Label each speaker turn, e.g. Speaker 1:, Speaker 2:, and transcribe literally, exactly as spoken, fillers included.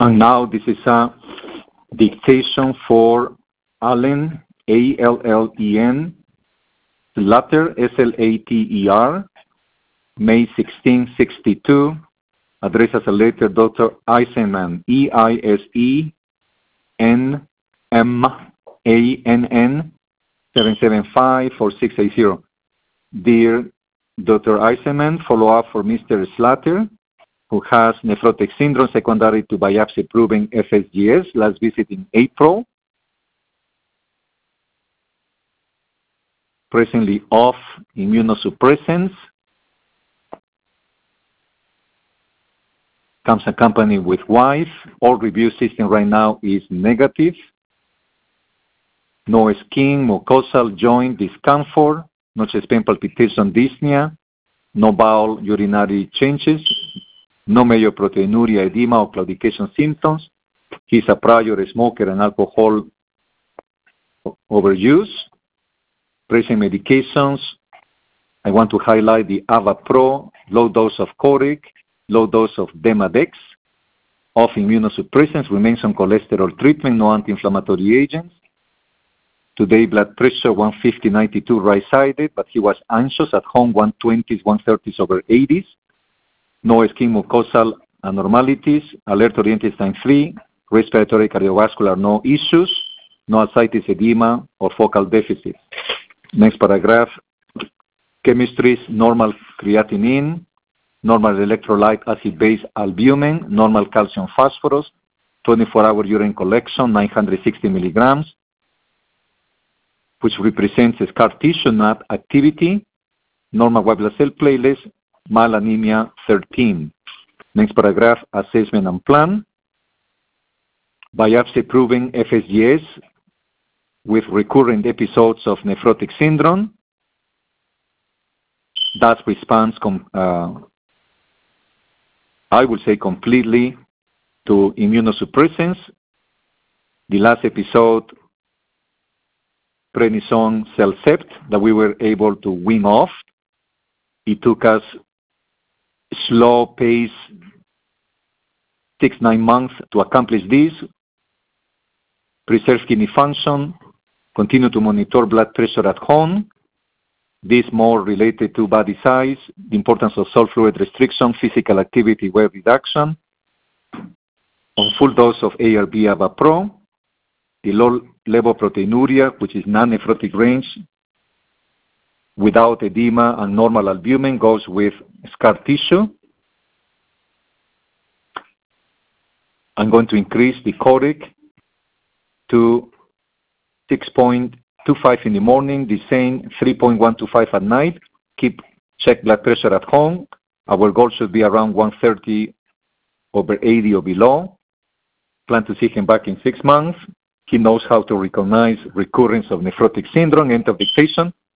Speaker 1: And now this is a dictation for Allen, A L L E N, Slater, S L A T E R, May sixteen sixty-two, addressed as a letter Doctor Eisenman, E I S E N M A N N, seven seven five, four six eight zero. Dear Doctor Eisenman, follow-up for Mister Slater, who has nephrotic syndrome secondary to biopsy-proven F S G S, last visit in April. Presently off immunosuppressants. Comes accompanied with wife. All review system right now is negative. No skin, mucosal joint discomfort, no chest pain, palpitation, dyspnea, no bowel urinary changes, no major proteinuria, edema, or claudication symptoms. He's a prior smoker and alcohol overuse. Present medications, I want to highlight the Avapro, low dose of Coric, low dose of Demodex. Off immunosuppressants, remains on cholesterol treatment, no anti-inflammatory agents. Today, blood pressure one fifty ninety-two right-sided, but he was anxious at home, one twenties, one thirties over eighties. No skin mucosal abnormalities, alert-oriented time three, respiratory cardiovascular, no issues, no ascites, edema, or focal deficits. Next paragraph, chemistries, normal creatinine, normal electrolyte acid-base albumin, normal calcium phosphorus, twenty-four hour urine collection, nine hundred sixty milligrams, which represents scar tissue, not activity, normal white blood cell platelets, mild anemia thirteen. Next paragraph, assessment and plan. Biopsy-proven F S G S with recurrent episodes of nephrotic syndrome. That responds, com uh, I would say, completely to immunosuppressants. The last episode, prednisone CellCept, that we were able to wean off. It took us slow pace, six, nine months to accomplish this. Preserve kidney function, continue to monitor blood pressure at home. This more related to body size, the importance of salt fluid restriction, physical activity, weight reduction. On full dose of A R B Avapro, the low level proteinuria, which is non-nephrotic range, without edema and normal albumin, goes with scar tissue. I'm going to increase the Coric to six point two five in the morning, the same three point one two five at night. Keep check blood pressure at home. Our goal should be around one thirty over eighty or below. Plan to see him back in six months. He knows how to recognize recurrence of nephrotic syndrome. End of dictation.